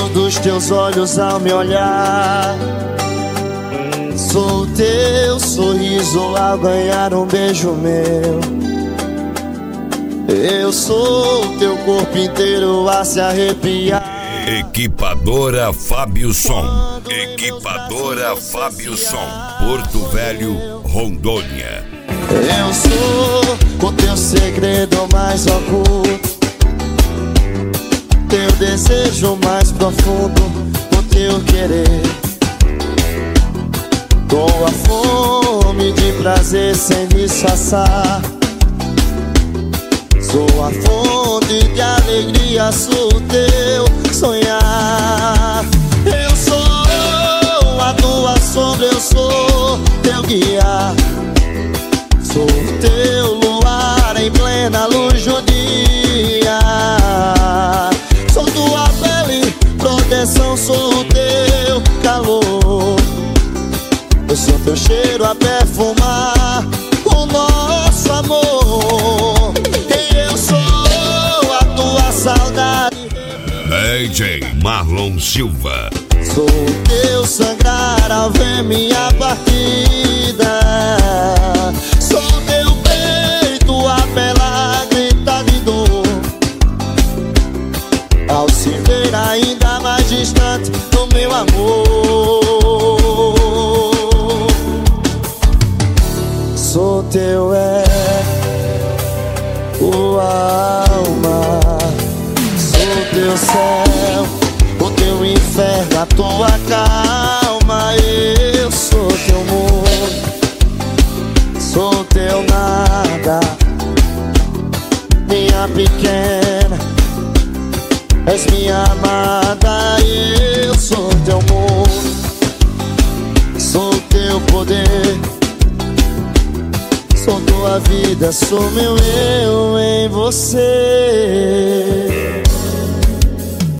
dos teus olhos ao me olhar. Sou o teu sorriso ao ganhar um beijo meu. Eu sou o teu corpo inteiro a se arrepiar. Equipadora Fábio Som. Equipadora Fábio Som, Porto Velho, Rondônia. Eu sou o teu segredo mais oculto, teu desejo mais profundo, o teu querer. Com a fome de prazer sem disfarçar. Sou a fonte de alegria, sou o teu sonhar. Eu sou a tua sombra, eu sou teu guia. Sou o teu luar em plena luz do dia. Sou tua pele, proteção, sou o teu calor. Eu sou teu cheiro a perfumar o nosso amor. E eu sou a tua saudade. DJ Marlon Silva. Sou o teu sangrar ao ver minha partida. Sou teu peito a bela grita de dor ao se ver ainda mais distante do meu amor. Sou teu tua alma. Sou teu céu, o teu inferno, a tua calma. Eu sou teu mundo, sou teu nada. Minha pequena, és minha amada. Eu sou teu mundo, sou teu poder. Sou tua vida, sou meu eu em você.